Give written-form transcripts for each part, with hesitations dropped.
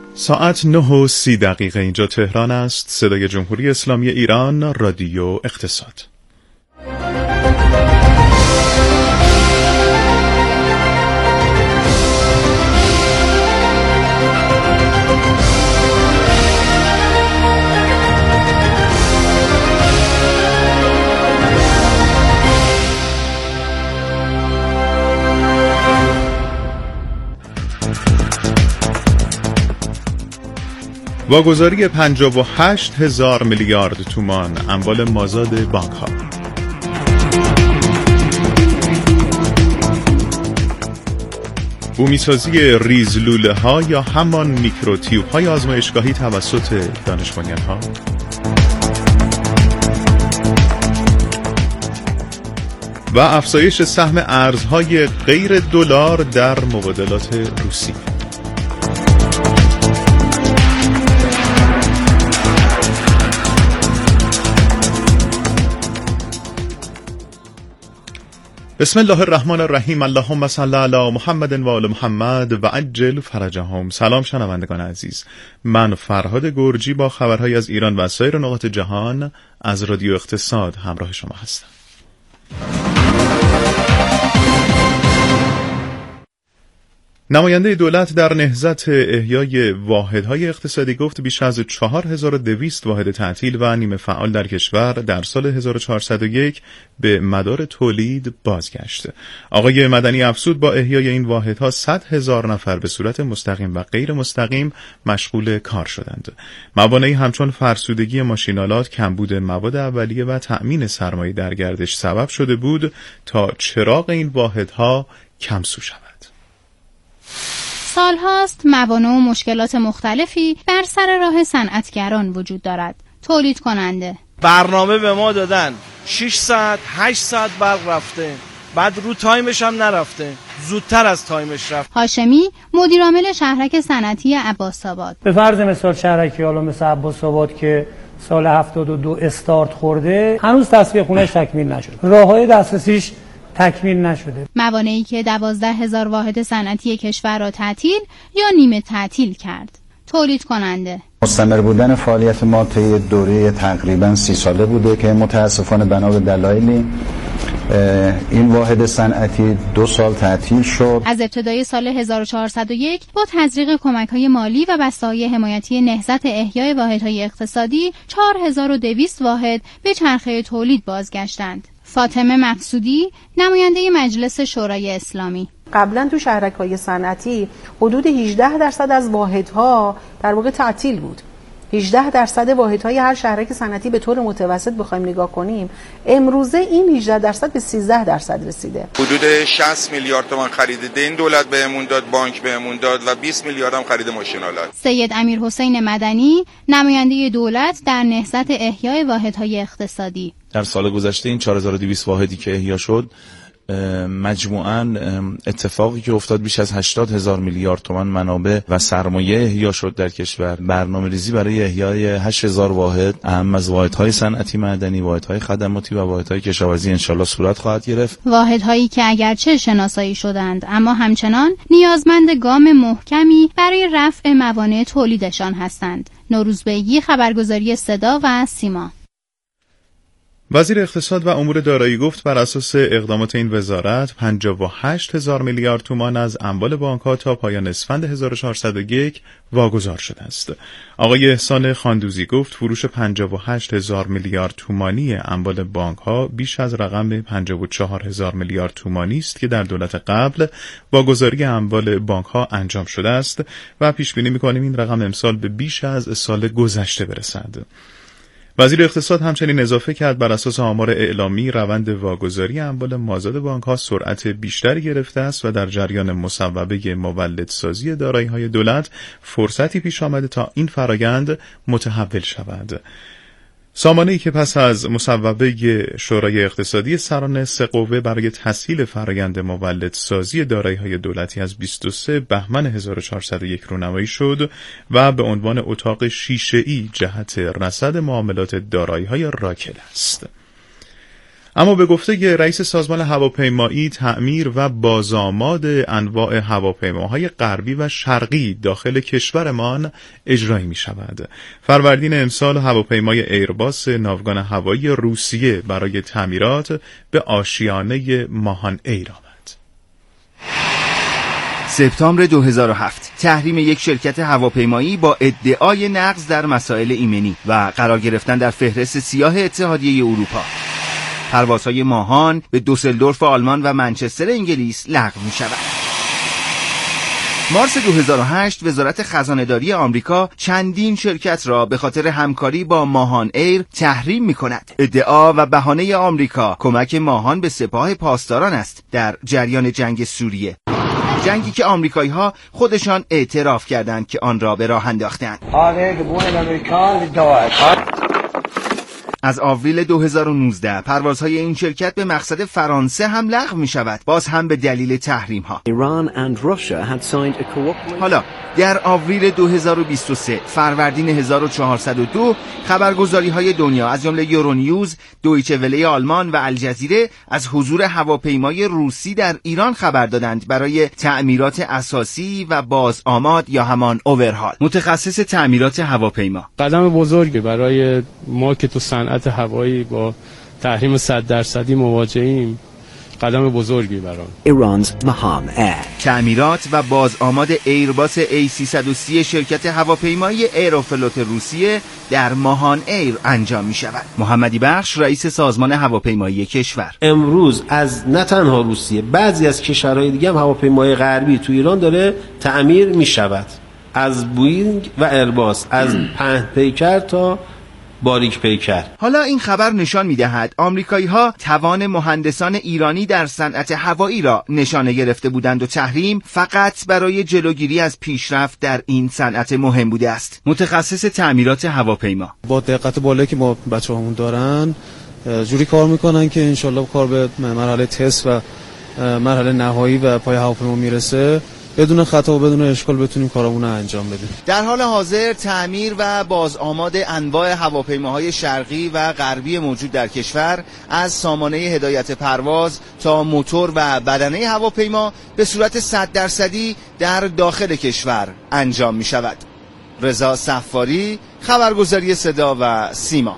ساعت 9:30 اینجا تهران است. صدای جمهوری اسلامی ایران، رادیو اقتصاد. واگذاری 58,000 میلیارد تومان اموال مازاد بانک ها. بومیسازی ریزلوله ها یا همان میکروتیوب های آزمایشگاهی توسط دانش بنیان ها. و افزایش سهم ارزهای غیر دلار در مبادلات روسیه. بسم الله الرحمن الرحیم. اللهم صل علی محمد و آل محمد و عجل فرجهم. سلام شنوندگان عزیز، من فرهاد گرجی با خبرهای از ایران و سایر نقاط جهان از رادیو اقتصاد همراه شما هستم. نماینده دولت در نهضت احیای واحدهای اقتصادی گفت بیش از 4200 واحد تعطیل و نیمه فعال در کشور در سال 1401 به مدار تولید بازگشت. آقای مدنی افزود با احیای این واحدها 100,000 نفر به صورت مستقیم و غیر مستقیم مشغول کار شدند. موانعی همچون فرسودگی ماشین‌آلات، کمبود مواد اولیه و تأمین سرمایه در گردش سبب شده بود تا چراغ این واحدها کمسو شود. سالهاست موانع و مشکلات مختلفی بر سر راه صنعتگران وجود دارد. تولید کننده برنامه به ما دادن 6 ساعت 8 ساعت برق رفته، بعد رو تایمش هم نرفته، زودتر از تایمش رفت. هاشمی مدیر عامل شهرک صنعتی عباس‌آباد: به فرض مثال شهرکی حالا مثل عباس‌آباد که سال 72 استارت خورده، هنوز تصفیه خونه‌اش تکمیل نشد، راههای دسترسیش تکمیل نشده. موانعی که 12,000 واحد صنعتی کشور را تعطیل یا نیمه تعطیل کرد. تولید کننده مستمر بودن فعالیت ما طی دوره تقریبا 30 ساله بوده که متاسفانه بنا به دلایلی این واحد صنعتی 2 سال تعطیل شد. از ابتدای سال 1401 با تزریق کمک‌های مالی و بسته‌های حمایتی نهضت احیای واحدهای اقتصادی 4200 واحد به چرخه تولید بازگشتند. فاطمه مقصودی، نماینده مجلس شورای اسلامی: قبلا تو شهرک‌های صنعتی حدود 18% از واحدها در واقع تعطیل بود. 18% واحدهای هر شهرک صنعتی به طور متوسط بخوایم نگاه کنیم، امروزه این 18% به 13% رسیده. حدود 60 میلیارد تومان خرید دین دولت بهمون داد، بانک بهمون داد و 20 میلیارد هم خرید ماشین‌آلات. سید امیرحسین مدنی، نماینده دولت در نهضت احیای واحدهای اقتصادی: در سال گذشته این 4200 واحدی که احیا شد، مجموعاً اتفاقی که افتاد بیش از 80,000 میلیارد تومان منابع و سرمایه احیا شد در کشور. برنامه‌ریزی برای احیای 8000 واحد اهم از واحدهای صنعتی معدنی، واحدهای خدماتی و واحدهای کشاورزی انشالله صورت خواهد گرفت. واحدهایی که اگرچه شناسایی شدند اما همچنان نیازمند گام محکمی برای رفع موانع تولیدشان هستند. نوروز بیگی، خبرگزاری صدا و سیما. وزیر اقتصاد و امور دارایی گفت بر اساس اقدامات این وزارت 58,000 میلیارد تومان از اموال بانک‌ها تا پایان اسفند 1401 واگذار شده است. آقای احسان خاندوزی گفت فروش 58,000 میلیارد تومانی اموال بانک‌ها بیش از رقم 54,000 میلیارد تومانی است که در دولت قبل واگذاری اموال بانک‌ها انجام شده است و پیش بینی می‌کنیم این رقم امسال به بیش از سال گذشته برسد. وزیر اقتصاد همچنین اضافه کرد بر اساس آمار اعلامی روند واگذاری اموال مازاد بانک‌ها سرعت بیشتری گرفته است و در جریان مصوبه مولدسازی دارایی‌های دولت فرصتی پیش آمده تا این فرآیند متحول شود. سامانه‌ای که پس از مصوبه شورای اقتصادی سران 3 قوه برای تسهیل فرآیند مولدسازی دارایی‌های دولتی از 23 بهمن 1401 رونمایی شد و به عنوان اتاق شیشه‌ای جهت رصد معاملات دارایی‌های راکد است. اما به گفته رئیس سازمان هواپیمایی، تعمیر و بازآماد انواع هواپیماهای غربی و شرقی داخل کشورمان اجرایی می شود. فروردین امسال هواپیمای ایرباس ناوگان هوایی روسیه برای تعمیرات به آشیانه ماهان ایر آمد. سپتامبر 2007 تحریم یک شرکت هواپیمایی با ادعای نقض در مسائل ایمنی و قرار گرفتن در فهرست سیاه اتحادیه اروپا. پروازهای ماهان به دوسلدورف آلمان و منچستر انگلیس لغو می شود. مارس 2008 وزارت خزانه‌داری آمریکا چندین شرکت را به خاطر همکاری با ماهان ایر تحریم می کند. ادعا و بهانه آمریکا کمک ماهان به سپاه پاسداران است در جریان جنگ سوریه. جنگی که آمریکایی‌ها خودشان اعتراف کردند که آن را به راه انداختند. از آوریل 2019 پروازهای این شرکت به مقصد فرانسه هم لغو می شود، باز هم به دلیل تحریم ها. حالا در آوریل 2023 فروردین 1402 خبرگزاری های دنیا از جمله یورونیوز، دویچه وله آلمان و الجزیره از حضور هواپیمای روسی در ایران خبر دادند برای تعمیرات اساسی و بازآماد یا همان اوورهال. متخصص تعمیرات هواپیما: قدم بزرگی برای ما که تو صنعت هوایی با تحریم 100% مواجهیم، قدم بزرگی برام. ایرانز ماهان ایر. تعمیرات و بازآماد ایرباس A330 شرکت هواپیمایی ایروفلوت روسیه در ماهان ایر انجام می شود. محمدی بخش رئیس سازمان هواپیمایی کشور: امروز از نه تنها روسیه، بعضی از کشورهای دیگه هم هواپیمای غربی تو ایران داره تعمیر می شود، از بوینگ و ایرباس، از پهن پیکر تا باریک پیکر. حالا این خبر نشان می‌دهد آمریکایی‌ها توان مهندسان ایرانی در صنعت هوایی را نشانه گرفته بودند و تحریم فقط برای جلوگیری از پیشرفت در این صنعت مهم بوده است. متخصص تعمیرات هواپیما: با دقت بالایی که ما بچه‌هامون دارن جوری کار میکنن که انشالله کار به مرحله تست و مرحله نهایی و پای هواپیما میرسه بدون خطا و بدون اشکال بتونیم کارمون رو انجام بدیم. در حال حاضر تعمیر و بازآماد انواع هواپیماهای شرقی و غربی موجود در کشور، از سامانه هدایت پرواز تا موتور و بدنه هواپیما، به صورت 100% در داخل کشور انجام می شود. رضا صفاری، خبرگزاری صدا و سیما.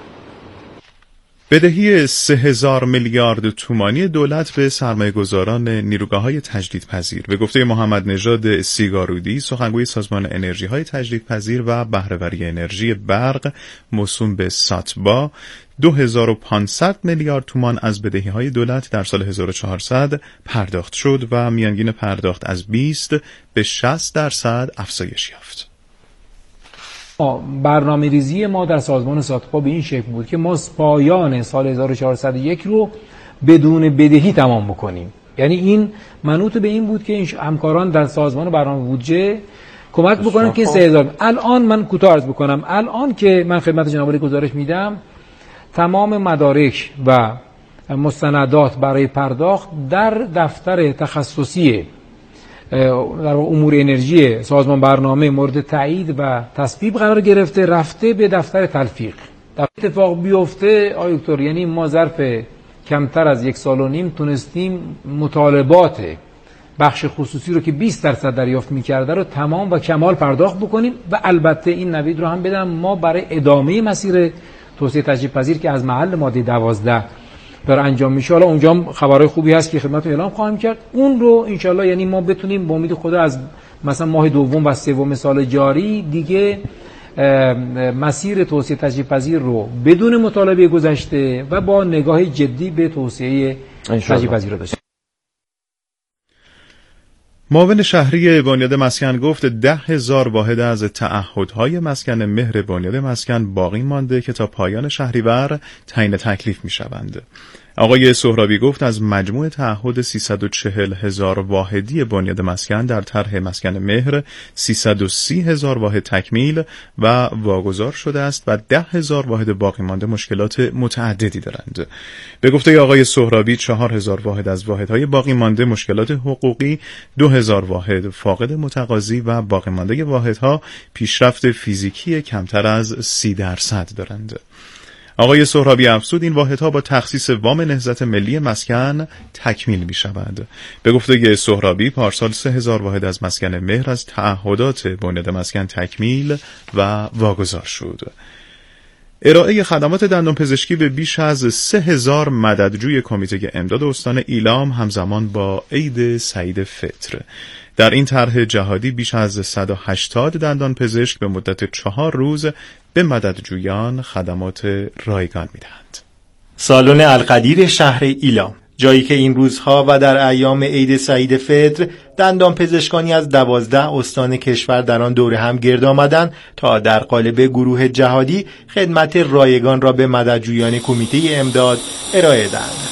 بدهی 3000 میلیارد تومانی دولت به سرمایه‌گذاران نیروگاه‌های تجدیدپذیر. به گفته محمد نژاد سیگارودی، سخنگوی سازمان انرژی‌های تجدیدپذیر و بهره‌وری انرژی برق موسوم به ساتبا، 2500 میلیارد تومان از بدهی‌های دولت در سال 1400 پرداخت شد و میانگین پرداخت از 20 به 60% افزایش یافت. برنامه ریزی ما در سازمان ساتپا به این شکل بود که ما پایان سال 1401 رو بدون بدهی تمام بکنیم. یعنی این منوط به این بود که این همکاران در سازمان برنامه بودجه کمک بکنن که 3000. الان من کوتاه عرض بکنم، الان که من خدمت جناب عالی گزارش میدم، تمام مدارک و مستندات برای پرداخت در دفتر تخصصی در امور انرژی سازمان برنامه مورد تایید و تصویب قرار گرفته، رفته به دفتر تلفیق. اتفاق بیفته آقای دکتر، یعنی ما ظرف کمتر از 1.5 سال تونستیم مطالبات بخش خصوصی رو که 20% دریافت می‌کرده رو تمام و کمال پرداخت بکنیم و البته این نوید رو هم بدم، ما برای ادامه مسیر توسعه تجدیدپذیر که از محل ماده 12 داره انجام میشه، حالا اونجا هم خبرهای خوبی هست که خدمتتون اعلام خواهم کرد، اون رو انشالله یعنی ما بتونیم با امید خدا از مثلا ماه دوم و سوم سال جاری دیگه مسیر توسعه تجدیدپذیر رو بدون مطالبه گذشته و با نگاه جدی به توسعه تجدیدپذیر داشته. معاون شهری بنیاد مسکن گفت 10,000 واحد از تعهدهای مسکن مهر بنیاد مسکن باقی مانده که تا پایان شهریور تعیین تکلیف می‌شوند. آقای سهرابی گفت از مجموع تعهد 340,000 واحدی بنیاد مسکن در طرح مسکن مهر 330,000 واحد تکمیل و واگذار شده است و 10,000 واحد باقی مانده مشکلات متعددی دارند. به گفته آقای سهرابی 4,000 واحد از واحدهای باقی مانده مشکلات حقوقی، 2,000 واحد فاقد متقاضی و باقی مانده واحدها پیشرفت فیزیکی کمتر از 30% دارند. آقای سهرابی افزود این واحدها با تخصیص وام نهضت ملی مسکن تکمیل می شود. به گفته سهرابی پارسال 3000 واحد از مسکن مهر از تعهدات بنیاد مسکن تکمیل و واگذار شد. ارائه خدمات دندانپزشکی به بیش از 3000 مددجوی کمیته امداد استان ایلام همزمان با عید سعید فطر. در این طرح جهادی بیش از 180 دندانپزشک به مدت 4 روز به مددجویان خدمات رایگان می‌دهند. سالن القدیر شهر ایلام، جایی که این روزها و در ایام عید سعید فطر دندانپزشکانی از 12 استان کشور در آن دوره هم گرد آمدند تا در قالب گروه جهادی خدمت رایگان را به مددجویان کمیته امداد ارائه دهند.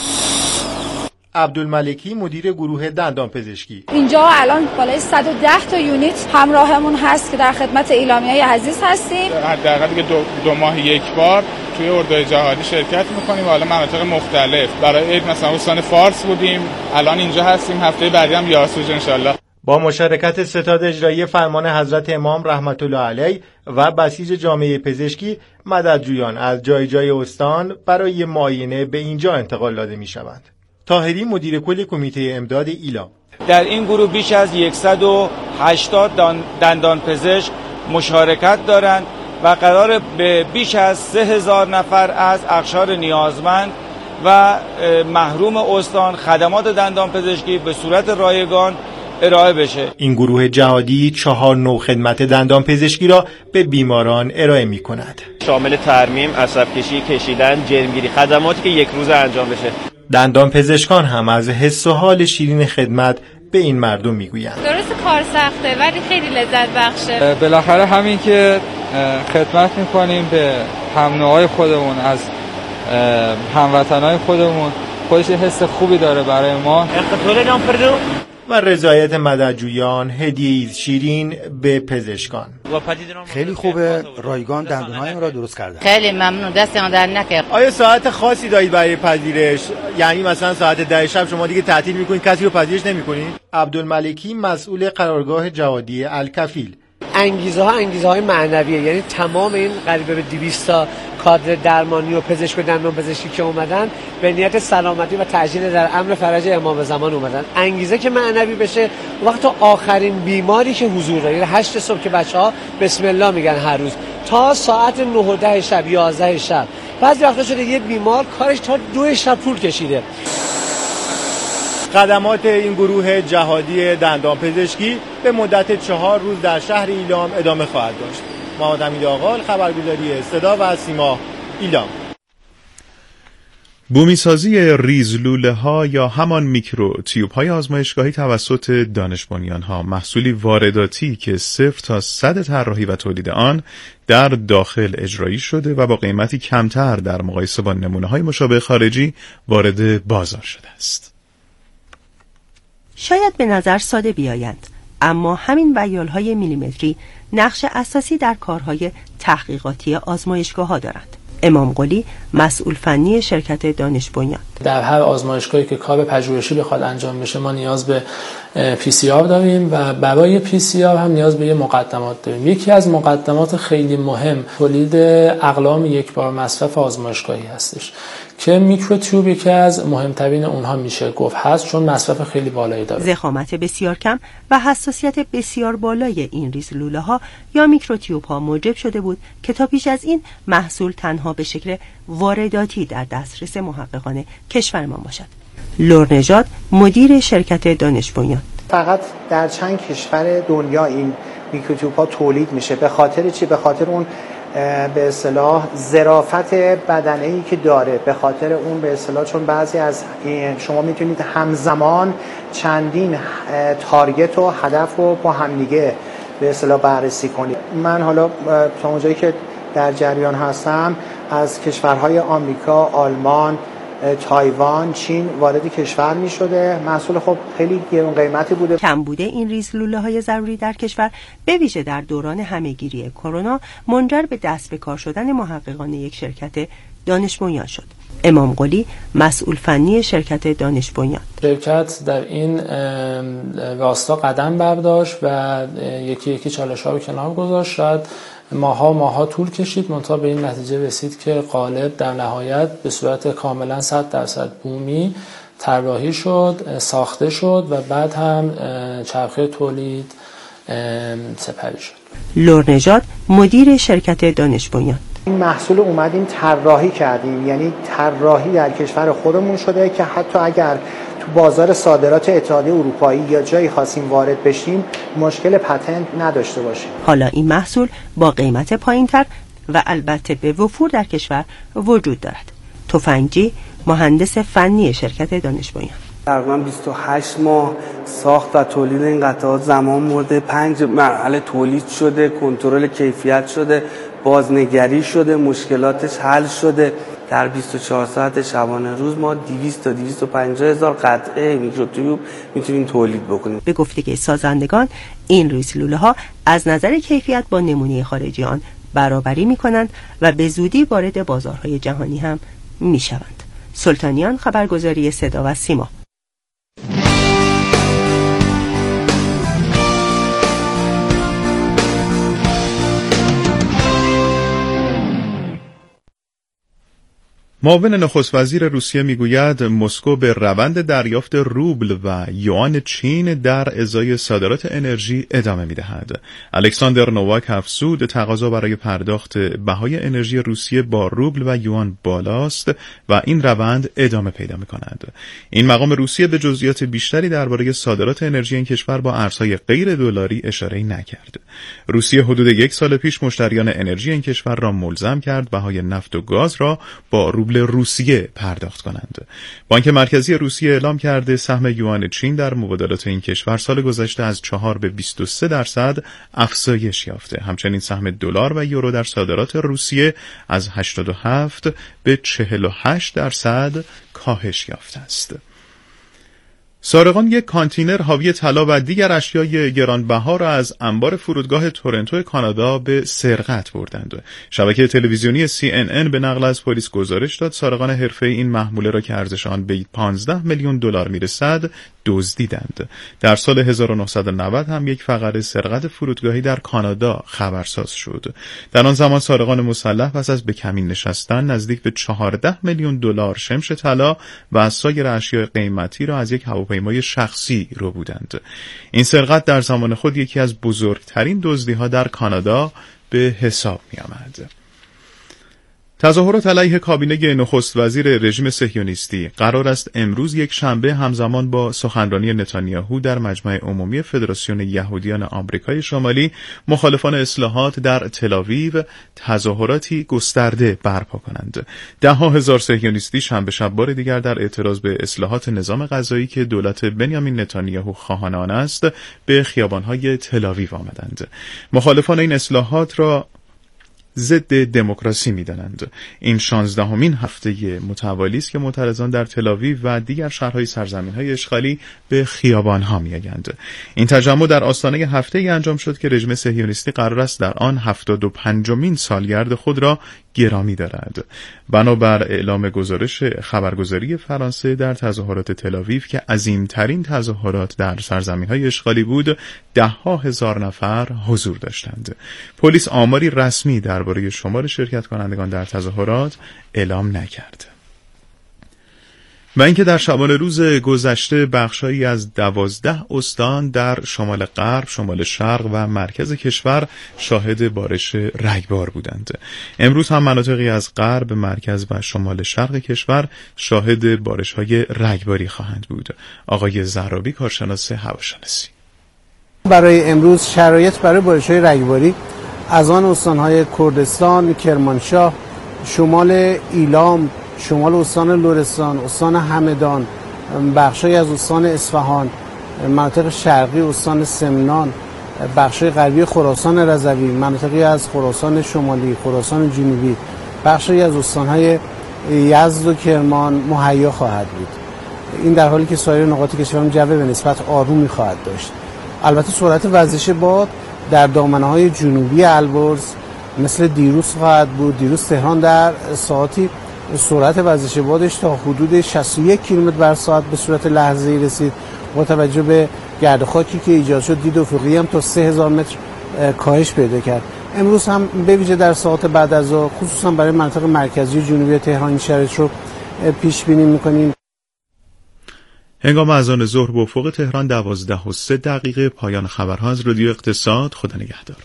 عبدالملکی مدیر گروه دندانپزشکی: اینجا الان بالای 110 تا یونیت همراهمون هست که در خدمت ایلامیای عزیز هستیم. حداقل دیگه دو ماه یک بار توی اردوی جهادی شرکت میکنیم. حالا مناطق مختلف برای عید مثلا استان فارس بودیم، الان اینجا هستیم، هفته بعدی هم یاسوج انشالله. با مشارکت ستاد اجرایی فرمان حضرت امام رحمت الله علیه و بسیج جامعه پزشکی، مددجویان از جای جای استان برای معاینه به اینجا انتقال داده میشوند. طاهری مدیر کل کمیته امداد ایلام: در این گروه بیش از 180 دندانپزشک مشارکت دارند و قرار به بیش از 3000 نفر از اقشار نیازمند و محروم استان خدمات دندانپزشکی به صورت رایگان ارائه بشه. این گروه جهادی 4 نوع خدمت دندانپزشکی را به بیماران ارائه می کند. شامل ترمیم، عصب کشی، کشیدن، جرمگیری، خدماتی که یک روز انجام بشه. دندانپزشکان هم از حس و حال شیرین خدمت به این مردم میگویند. درست کار سخته ولی خیلی لذت بخشه. بالاخره همین که خدمت میکنیم به هم نوعای خودمون، از هموطنای خودمون، خودش حس خوبی داره برای ما. و رضایت مددجویان هدیه شیرین به پزشکان. خیلی خوبه، رایگان دندونهای ما را درست کرده. خیلی ممنون، دستمون در نکنه. آیا ساعت خاصی دارید برای پذیرش؟ یعنی مثلا ساعت 10 شب شما دیگه تعطیل میکنید، کسی رو پذیرش نمیکنید؟ عبدالملکی مسئول قرارگاه جهادی الکفیل: انگیزه های معنویه، یعنی تمام این قریب به 200 تا کادر درمانی و پزشک و دندانپزشکی که اومدن به نیت سلامتی و تعجیل در امر فرج امام زمان اومدن. انگیزه که معنوی بشه وقت آخرین بیماری که حضور داره، 8 صبح که بچه‌ها بسم الله میگن هر روز تا ساعت 9 و 10 شب 11 شب. بعضی وقتا شده یه بیمار کارش تا 2 شب طول کشیده. خدمات این گروه جهادی دندانپزشکی به مدت 4 روز در شهر ایلام ادامه خواهد داشت. محمد امید آقال، خبرگزاری صدا و سیما، ایلام. بومیسازی ریزلوله ها یا همان میکرو تیوب های آزمایشگاهی توسط دانش بنیان ها، محصولی وارداتی که 0 تا 100 طراحی و تولید آن در داخل اجرایی شده و با قیمتی کمتر در مقایسه با نمونه های مشابه خارجی وارد بازار شده است. شاید به نظر ساده بیایند، اما همین ویال‌های میلیمتری نقش اساسی در کارهای تحقیقاتی آزمایشگاه‌ها دارند. امام قلی مسئول فنی شرکت دانش بنیان: در هر آزمایشگاهی که کار پژوهشی بخواد انجام بشه ما نیاز به PCR داریم و برای PCR هم نیاز به یه مقدمات داریم. یکی از مقدمات خیلی مهم تولید اقلام یک بار مصرف آزمایشگاهی هستش که میکروتیوب یکی از مهمترین اونها میشه گفت هست، چون مصرف خیلی بالایی داره. ضخامت بسیار کم و حساسیت بسیار بالای این ریزلوله ها یا میکروتیوب ها موجب شده بود که تا پیش از این محصول تنها به شکل وارداتی در دسترس محققان کشورمان باشد. لورنژاد مدیر شرکت دانش بنیان: فقط در چند کشور دنیا این میکروتیوب ها تولید میشه. به خاطر چی؟ به خاطر اون به اصطلاح ظرافت بدنه‌ای که داره، به خاطر اون به اصطلاح چون بعضی از شما میتونید همزمان چندین تارگت و هدف رو با همدیگه به اصطلاح بررسی کنید. من حالا تا اونجایی که در جریان هستم از کشورهای آمریکا، آلمان، تایوان، چین وارد کشور می شده. محصول خب خیلی گران قیمتی بوده. کم بوده این ریزلوله های ضروری در کشور به ویژه در دوران همهگیری کرونا منجر به دست به کار شدن محققان یک شرکت دانش بنیان شد. امام قلی مسئول فنی شرکت دانش بنیان: شرکت در این راستا قدم برداشت و یکی یکی چالش‌ها رو کنار گذاشت. شاید ماها طول کشید منتها به این نتیجه رسید که قالب در نهایت به صورت کاملا 100% بومی طراحی شد، ساخته شد و بعد هم چرخه تولید سپری شد. لورنژاد مدیر شرکت دانش بنیان: این محصول اومدیم طراحی کردیم، یعنی طراحی در کشور خودمون شده که حتی اگر تو بازار صادرات اتحادیه اروپایی یا جایی خواستیم وارد بشیم مشکل پتنت نداشته باشیم. حالا این محصول با قیمت پایین‌تر و البته به وفور در کشور وجود دارد. تفنگچی مهندس فنی شرکت دانش بنیان: تقریبا 28 ماه ساخت و تولید این قطعات زمان برده. 5 مرحله تولید شده، کنترل کیفیت شده، بازنگری شده، مشکلاتش حل شده. در 24 ساعت شبانه روز ما 200 تا 250 هزار قطعه میکروتیوب میتونیم تولید بکنیم. به گفته سازندگان این ریسلوله ها از نظر کیفیت با نمونه خارجی آن برابری میکنند و به زودی وارد بازارهای جهانی هم میشوند. سلطانیان، خبرگزاری صدا و سیما. معاون نخست وزیر روسیه میگوید مسکو به روند دریافت روبل و یوان چین در ازای صادرات انرژی ادامه میدهد. الکساندر نوواک افزود تقاضا برای پرداخت بهای انرژی روسیه با روبل و یوان بالاست و این روند ادامه پیدا میکند. این مقام روسیه به جزئیات بیشتری درباره صادرات انرژی این کشور با ارزهای غیر دلاری اشاره نکرد. روسیه حدود 1 سال پیش مشتریان انرژی این کشور را ملزم کرد بهای نفت و گاز را با روبل روسیه پرداخت کنند. بانک مرکزی روسیه اعلام کرده سهم یوان چین در مبادلات این کشور سال گذشته از 4 به 23% افزایش یافته. همچنین سهم دلار و یورو در صادرات روسیه از 87 به 48% کاهش یافته است. سارقان یک کانتینر حاوی طلا و دیگر اشیای گرانبها را از انبار فرودگاه تورنتو کانادا به سرقت بردند. شبکه تلویزیونی CNN به نقل از پلیس گزارش داد سارقان حرفه‌ای این محموله را که ارزش آن به 15 میلیون دلار میرسد دزدیدند. در سال 1990 هم یک فقره سرقت فرودگاهی در کانادا خبرساز شد. در آن زمان سارقان مسلح پس از به کمین نشستن نزدیک به 14 میلیون دلار شمش طلا و از سایر اشیاء قیمتی را از یک هواپیمای شخصی رو بودند. این سرقت در زمان خود یکی از بزرگترین دزدی‌ها در کانادا به حساب می‌آمد. تظاهرات علیه کابینه نخست وزیر رژیم صهیونیستی قرار است امروز یک شنبه همزمان با سخنرانی نتانیاهو در مجمع عمومی فدراسیون یهودیان آمریکای شمالی مخالفان اصلاحات در تل‌آویو تظاهراتی گسترده برپا کنند. 10,000 صهیونیستی شنبه شب بار دیگر در اعتراض به اصلاحات نظام قضایی که دولت بنیامین نتانیاهو خواهان آن است به خیابان‌های تل‌آویو آمدند. مخالفان این اصلاحات را ضد دموکراسی می‌دانند. این 16مین هفته متوالی است که معترضان در تل‌آویو و دیگر شهرهای سرزمین‌های اشغالی به خیابان‌ها می‌آیند. این تجمع در آستانه هفته‌ای انجام شد که رژیم صهیونیستی قرار است در آن 75مین سالگرد خود را گرامی دارد. بنابر اعلام گزارش خبرگزاری فرانسه در تظاهرات تل‌آویو که عظیم‌ترین تظاهرات در سرزمین‌های اشغالی بود، 10,000 نفر حضور داشتند. پلیس آماری رسمی درباره شمار شرکت کنندگان در تظاهرات اعلام نکرد. و اینکه در شبانه روز گذشته بخشایی از 12 استان در شمال غرب، شمال شرق و مرکز کشور شاهد بارش رگبار بودند. امروز هم مناطقی از غرب، مرکز و شمال شرق کشور شاهد بارش‌های رگباری خواهند بود. آقای زهرابی، کارشناس هواشناسی: برای امروز شرایط برای بارش‌های رگباری از آن استان‌های کردستان، کرمانشاه، شمال ایلام، شمال استان لرستان، استان همدان، بخشی از استان اصفهان، مناطق شرقی استان سمنان، بخشی غربی خراسان رضوی، مناطقی از خراسان شمالی، خراسان جنوبی، بخشی از استان‌های یزد و کرمان مهیا خواهد بود. این در حالی که سایر نقاط کشور جو به نسبت آرومی خواهد داشت. البته سرعت وزش باد در دامنه‌های جنوبی البرز مثل دیروز خواهد بود. دیروز تهران در ساعاتی سرعت وزش بادش تا حدود 61 کیلومتر بر ساعت به صورت لحظه‌ای رسید. با توجه به گرد خاکی که ایجاد شد، دید افقی هم تا 3000 متر کاهش پیدا کرد. امروز هم به ویژه در ساعات بعد از ظهر خصوصا برای منطقه مرکزی و جنوبی تهران این شرایط رو پیش بینی می‌کنیم. هنگام اذان ظهر به افق تهران 12:03 پایان خبرها از رادیو اقتصاد. خدا نگهدار.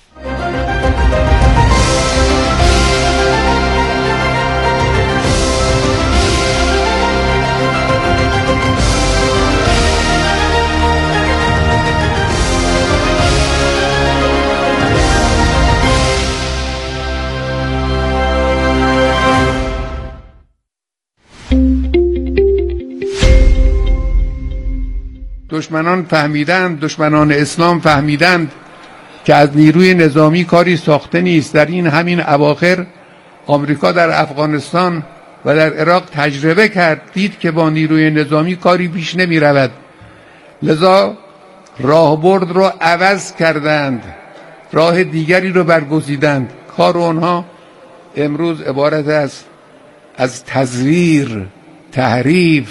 دشمنان فهمیدند، دشمنان اسلام فهمیدند که از نیروی نظامی کاری ساخته نیست. در این همین اواخر آمریکا در افغانستان و در عراق تجربه کرد، دید که با نیروی نظامی کاری پیش نمی رود، لذا راهبرد رو عوض کردند، راه دیگری رو برگزیدند. کار آنها امروز عبارت است از تزویر، تحریف،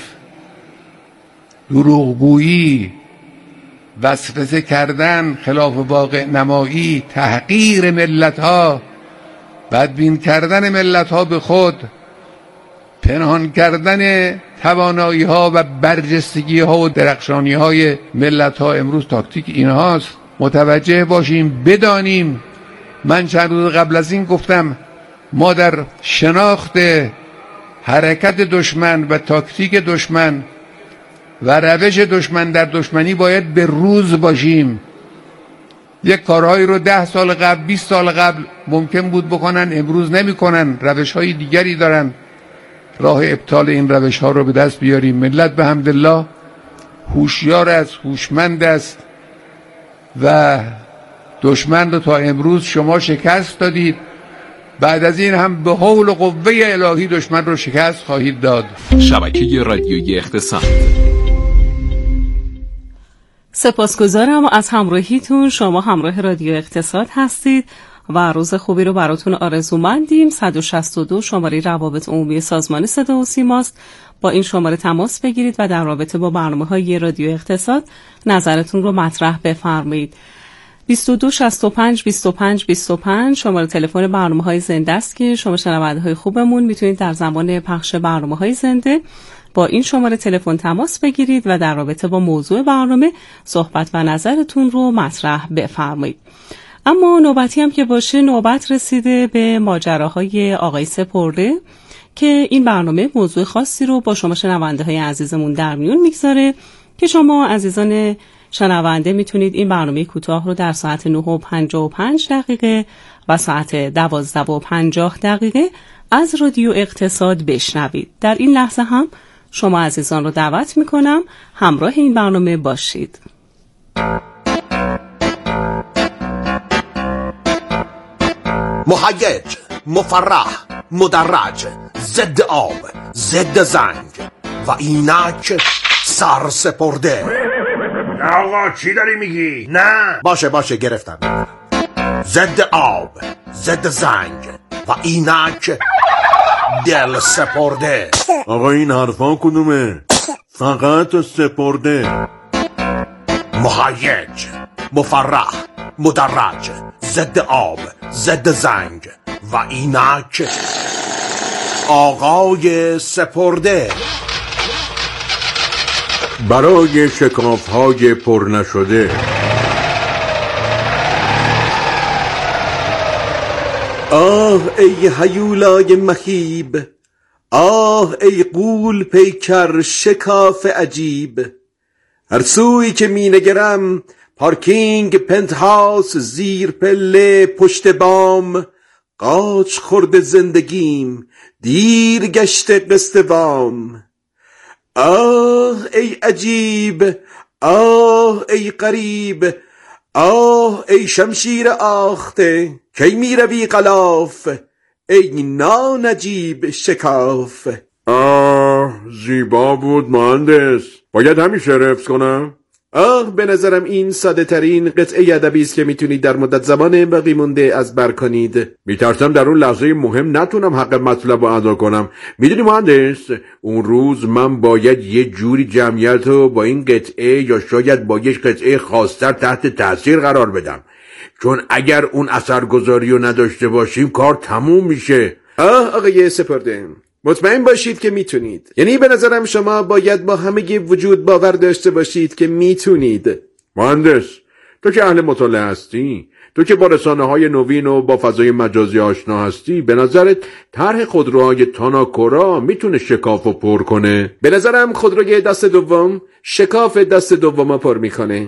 دروغگویی، وسوسه کردن، خلاف واقع نمایی، تحقیر ملت‌ها، بدبین کردن ملت‌ها به خود، پنهان کردن توانایی‌ها و برجستگی‌ها و درخشانی‌های ملت‌ها. امروز تاکتیک اینهاست. متوجه باشیم، بدانیم. من چند روز قبل از این گفتم ما در شناخت حرکت دشمن و تاکتیک دشمن و روش دشمن در دشمنی باید به روز باشیم. یک کارهایی رو 10 سال قبل، 20 سال قبل ممکن بود بکنن، امروز نمی کنن، روش های دیگری دارن. راه ابطال این روش ها رو به دست بیاریم. ملت به حمدالله هوشیار است، هوشمند است و دشمن رو تا امروز شما شکست دادید. بعد از این هم به حول و قوه الهی دشمن رو شکست خواهید داد. شبکه رادیویی اقتصاد. سپاسگزارم از همراهیتون. شما همراه رادیو اقتصاد هستید و روز خوبی رو براتون آرزومندیم. 162 شماره روابط عمومی سازمان صدا و سیماست. با این شماره تماس بگیرید و در رابطه با برنامه‌های رادیو اقتصاد نظرتون رو مطرح بفرمایید. 22 65 25 25 شماره تلفن برنامه‌های زنده است که شما شنونده‌های خوبمون میتونید در زمان پخش برنامه‌های زنده با این شماره تلفن تماس بگیرید و در رابطه با موضوع برنامه صحبت و نظرتون رو مطرح بفرمایید. اما نوبتی هم که باشه، نوبت رسیده به ماجراهای آقای سپرده که این برنامه موضوع خاصی رو با شما شنونده‌های عزیزمون در میون میگذاره که شما عزیزان شنونده میتونید این برنامه کوتاه رو در ساعت 9:55 و ساعت 12:50 از رادیو اقتصاد بشنوید. در این لحظه هم شما عزیزان رو دعوت میکنم همراه این برنامه باشید. مهیج، مفرح، مدرج، ضد آب، ضد زنگ و اینک سرسپرده. آقا چی داری میگی؟ نه باشه گرفتم. ضد آب، ضد زنگ و اینک دل سپرده. آقا این حرفا کدومه؟ فقط سپرده. مهیج، مفرح، مدرج، ضد آب، ضد زنگ و اینک آقای سپرده. برای شکاف‌های پر نشده. آه ای هیولای مهیب، آه ای غول پیکر شکاف عجیب. هر سوی که می نگرم پارکینگ، پنتهاوس، زیر پله، پشت بام، قاچ خورد زندگیم، دیر گشته قسط وام. آه ای عجیب، آه ای غریب، آه ای شمشیر آخته، کی می روی غلاف ای نانجیب شکاف. زیبا بود مهندس، باید همیشه رفض کنم؟ به نظرم این ساده ترین قطعه ادبی است که میتونید در مدت زمان باقی مونده از بر کنید. میترسم در اون لحظه مهم نتونم حق مطلب رو ادا کنم. میدونی مهندس، اون روز من باید یه جوری جمعیت رو با این قطعه یا شاید با یک قطعه خاص‌تر تحت تاثیر قرار بدم، چون اگر اون اثرگذاری رو نداشته باشیم کار تموم میشه. آقای سپرده، مطمئن باشید که میتونید. یعنی به نظرم شما باید با همه وجود باور داشته باشید که میتونید. مهندس، تو که اهل مطالعه هستی، تو که با رسانه‌های نوین و با فضای مجازی آشنا هستی، به نظرت طرح خودروهای تاناکورا میتونه شکافو پر کنه؟ به نظرم خودروی دست دوم شکاف دست دوم پر میکنه.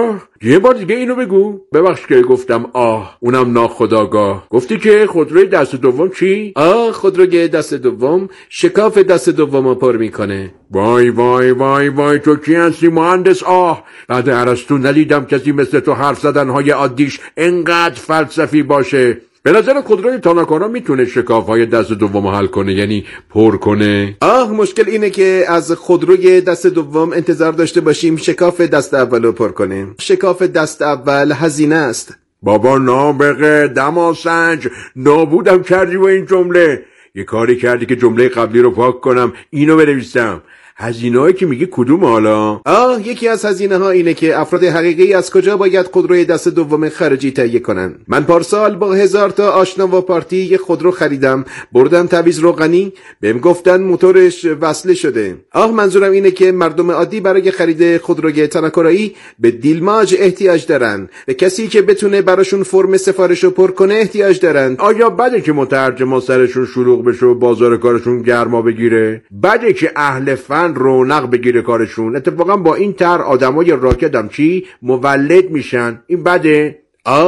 یه بار دیگه اینو بگو. ببخش که گفتم اونم ناخودآگاه. گفتی که خودروی دست دوم چی؟ خودروی دست دوم شکاف دست دوم پر میکنه. وای وای وای وای، تو کی هستی مهندس؟ بعد ارسطو ندیدم کسی مثل تو حرف زدنهای عادیش انقدر فلسفی باشه. به نظر خودروی تاناکورا میتونه شکاف‌های دست دوم حل کنه، یعنی پر کنه؟ مشکل اینه که از خودروی دست دوم انتظار داشته باشیم شکاف دست اولو پر کنه. شکاف دست اول هزینه است. بابا نابغه دماسنج، نابودم کردی با این جمله. یه کاری کردی که جمله قبلی رو پاک کنم، اینو بنویسم. هزینه‌هایی که میگی کدوم حالا؟ یکی از هزینه‌ها اینه که افراد حقیقی از کجا باید خودروی دست دوم خارجی تهیه کنن. من پارسال با 1000 تا آشنا و پارتی یه خودرو خریدم، بردم تعویض روغنی، بهم گفتن موتورش وصله شده. منظورم اینه که مردم عادی برای خرید خودروی تاناکورایی به دیلماج احتیاج دارن، به کسی که بتونه براشون فرم سفارشو پر کنه احتیاج دارن. آیا بده که مترجما سرشون شلوغ بشه و بازار کارشون گرما بگیره؟ بده که اهل فن رونق بگیره کارشون؟ اتفاقا با این طرح آدمای راکدم چی مولد میشن. این بده؟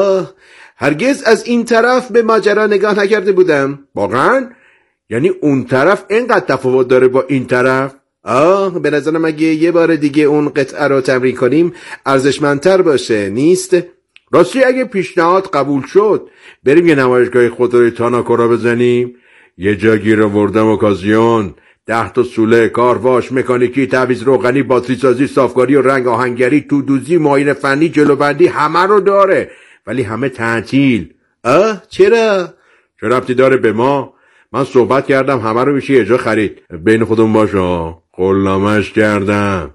هرگز از این طرف به ماجرا نگاه نکرده بودم. واقعا؟ یعنی اون طرف اینقدر تفاوت داره با این طرف؟ به نظرم اگه یه بار دیگه اون قطعه رو تمرین کنیم ارزشمندتر باشه، نیست؟ راستی اگه پیشنهاد قبول شد بریم یه نمایشگاه خودروی تاناکورا بزنیم. یه جا گیر آوردم اوکازیون، 10 تا سوله، کارواش، مکانیکی، تعویض روغنی، باتری سازی، صافکاری و رنگ آهنگری، تودوزی، معاینه فنی، جلوبندی، همه رو داره، ولی همه تعطیل. چرا؟ چه ربطی داره به ما؟ من صحبت کردم همه رو میشه یه جا خرید. بین خودمون باشه، قولنامه‌اش کردم.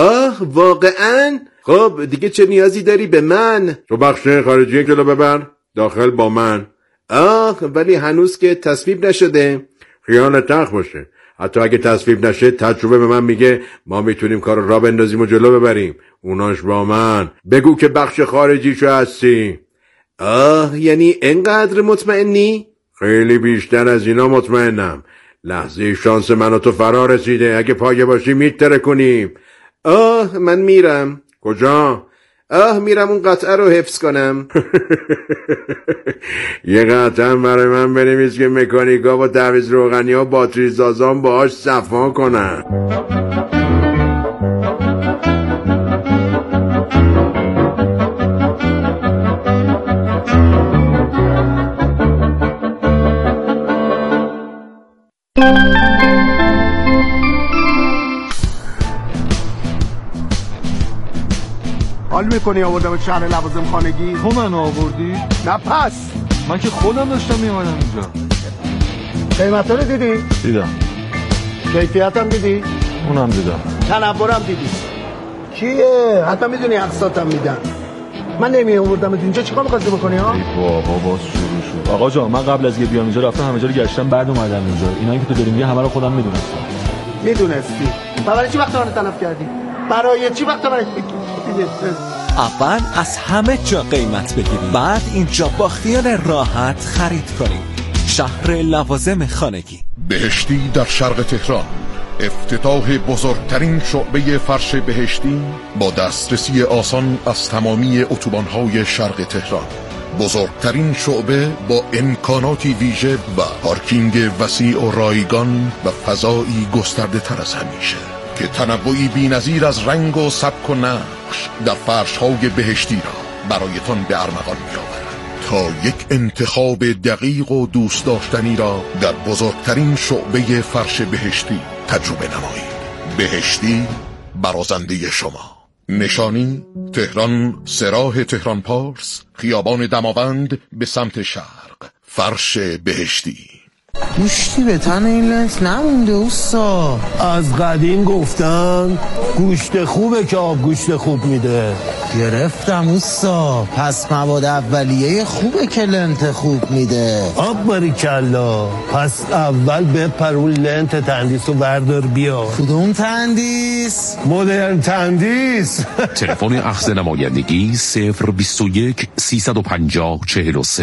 واقعا؟ خب دیگه چه نیازی داری به من؟ تو بخش خارجی جلو ببر، داخل با من. ولی هنوز که تصویب نشده. خیال تخ باشه. حتی اگه تصویب نشه تجربه به من میگه ما میتونیم کار را بندازیم و جلو ببریم. اوناش با من. بگو که بخش خارجیشو هستی. یعنی انقدر مطمئنی؟ خیلی بیشتر از اینا مطمئنم. لحظه شانس من و تو فرا رسیده. اگه پایه باشی میتره کنیم. من میرم. کجا؟ میرم اون قطعه رو حفظ کنم. یه قطعه برای من بنویس که مکانیکا و تعویض روغنی ها باتری سازان باهاش صفا کنن. حال میکنی آوردم شهر لوازم خانگی؟ تو من آوردی؟ نه پس من که خودم داشتم میامدم اینجا. قیمت رو دیدی؟ دیدم. کیفیت هم دیدی؟ اونم دیدم. تنورم دیدی؟ کیه؟ حتی میدونی اقساطم میدن. من نمی آوردم اینجا، چیکار می‌خواستی بکنی ها؟ بابا باز شروع شد. آقا جان من قبل از بیام اینجا رفتم همه جا رو گشتم، بعد اومدم اینجا. اینایی که تو داری میگی همه رو خودم میدونستم. میدونستی؟ برای چی وقت من تلف کردی؟ برای چی وقت من اول از همه جا قیمت بگیریم، بعد اینجا با خیال راحت خرید کنیم. شهر لوازم خانگی. بهشتی در شرق تهران، افتتاح بزرگترین شعبه فرش بهشتی با دسترسی آسان از تمامی اتوبان‌های شرق تهران. بزرگترین شعبه با امکاناتی ویژه و پارکینگ وسیع و رایگان و فضایی گسترده تر از همیشه که تنوعی بی‌نظیر از رنگ و سبک و نقش در فرش‌های بهشتی را برایتان به ارمغان می‌آورد تا یک انتخاب دقیق و دوست داشتنی را در بزرگترین شعبه فرش بهشتی تجربه نمایید. بهشتی، برازنده شما. نشانی تهران، سراح تهران پارس، خیابان دماوند به سمت شرق، فرش بهشتی. گوشتی به تن این لنت نمونده اوستا. از قدیم گفتن گوشت خوبه که آب گوشت خوب میده. گرفتم اوستا. پس مواد اولیه خوبه که لنت خوب میده. آب باریکلا. پس اول بپرون لنت تندیس و بردار بیا. کدوم تندیس؟ مدرن تندیس. تلفن اخذ نمایندگی 021 350 43